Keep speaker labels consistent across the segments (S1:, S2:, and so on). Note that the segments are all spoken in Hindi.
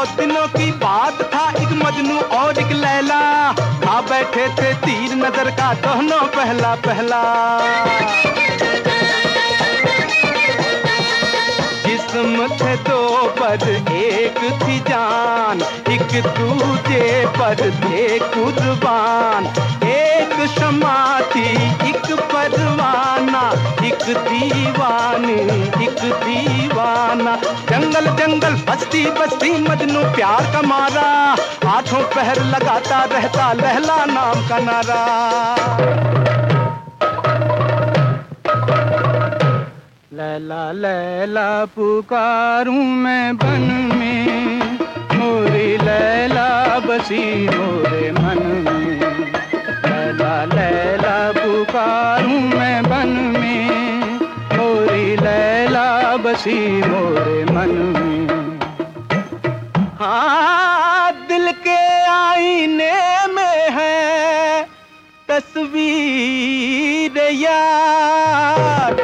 S1: दिनों की बात था, एक मजनू और एक लैला आ बैठे थे तीर नजर का दोनों पहला पहला। जिस्म थे दो पर एक थी जान, एक दूजे पर थे कुर्बान। एक शमा थी एक परवाना, एक दीवानी एक दीवाना। जंगल जंगल बस्ती बस्ती मजनू प्यार का मारा, आठों पहर लगाता रहता लैला नाम का नारा। लैला लैला पुकारूं मैं बन में, मोरी लैला बसी मोरे मन में। लैला लैला पुकारूं मैं बन में, मोरी लैला बसी मोरे मन में। हाँ दिल के आईने में है तस्वीर यार,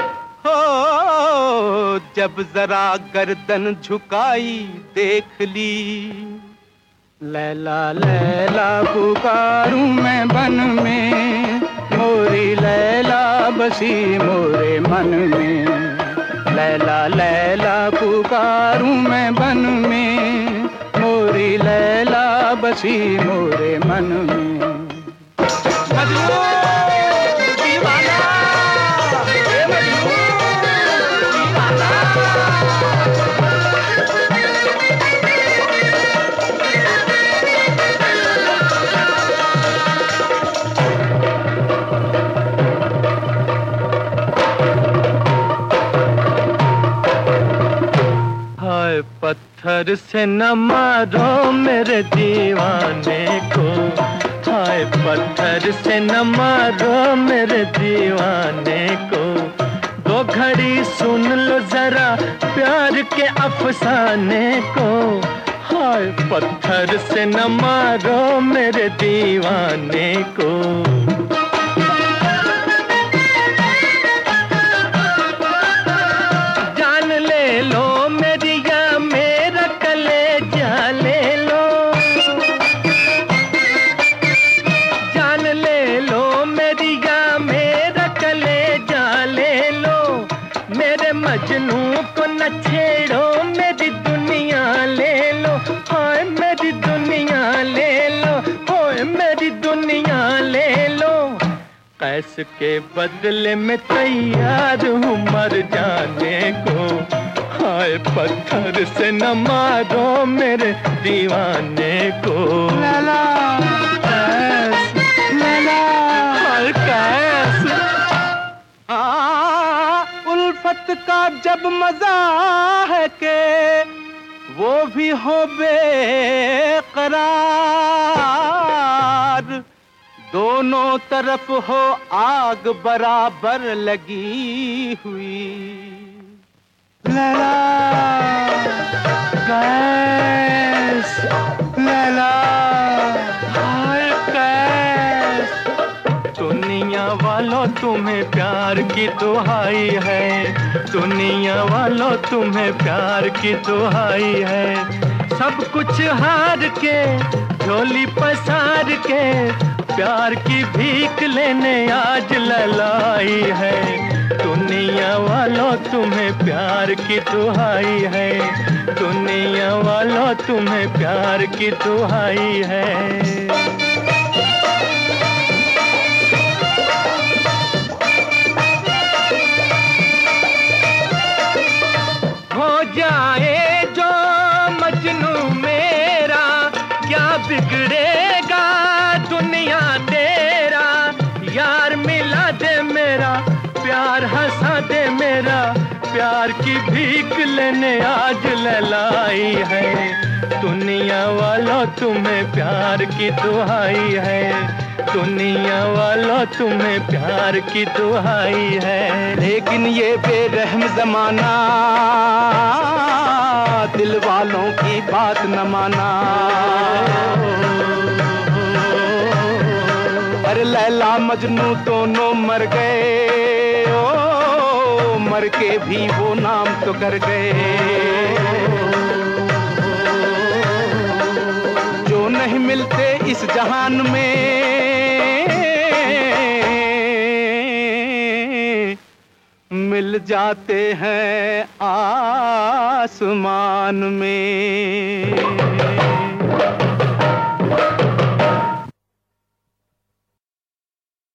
S1: जब जरा गर्दन झुकाई देख ली। लैला लैला पुकारूं मैं बन में, मोरी लैला बसी मोरे मन में। लैला लैला पुकारूं मैं बन में, मोरी लैला बसी मोरे मन में। पत्थर से न मारो मेरे दीवाने को, हाय पत्थर से न मारो मेरे दीवाने को। दो घड़ी सुन लो जरा प्यार के अफसाने को, हाय पत्थर से न मारो मेरे दीवाने को। मजनू को न छेड़ो मेरी दुनिया ले लो, हाय मेरी दुनिया ले लो, हाय मेरी दुनिया ले लो। कैस के बदले में तैयार हूँ मर जाने को, हाय पत्थर से न मारो मेरे दीवाने को। लैला कैस, लैला हाय कैस। उल्फत का जब मजा है के वो भी हो बेकरार, दोनों तरफ हो आग बराबर लगी हुई। लैला कैस, लैला हाय कैस। दुनिया वालों तुम्हें प्यार की दुहाई है, दुनिया वालों तुम्हें प्यार की दुहाई है। सब कुछ हार के झोली पसार के प्यार की भीख लेने आज ललाई है। दुनिया वालों तुम्हें प्यार की दुहाई है, दुनिया वालों तुम्हें प्यार की दुहाई है। जाए जो मजनू मेरा क्या बिगड़ेगा दुनिया तेरा। यार मिला दे मेरा प्यार, हंसा दे मेरा प्यार की भीख लेने आज ललाई है। दुनिया वालों तुम्हें प्यार की दुहाई है, दुनिया वालों तुम्हें प्यार की दुहाई है। लेकिन ये बेरहम जमाना दिल वालों की बात न माना। अरे लैला मजनू दोनों मर गए, ओ मर के भी वो नाम तो कर गए। नहीं मिलते इस जहान में, मिल जाते हैं आसमान में।